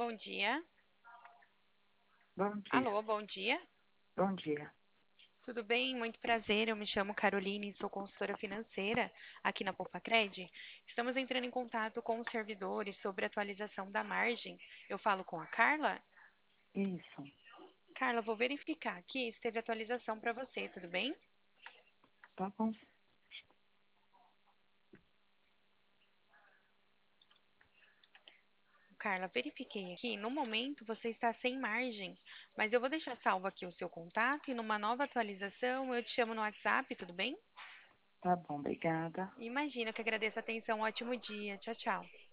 bom dia. Bom dia, Alô, bom dia. bom dia. Tudo bem? Muito prazer. Eu me chamo Caroline e sou consultora financeira aqui na Poupa-Cred. Estamos entrando em contato com os servidores sobre a atualização da margem. Eu falo com a Carla? Isso, Carla, vou verificar aqui se teve atualização para você, tudo bem? tá bom. Carla, verifiquei aqui. No momento você está sem margem, mas eu vou deixar salvo aqui o seu contato e numa nova atualização eu te chamo no WhatsApp, tudo bem? Tá bom, obrigada. Imagina que agradeço a atenção. Ótimo dia. Tchau, tchau.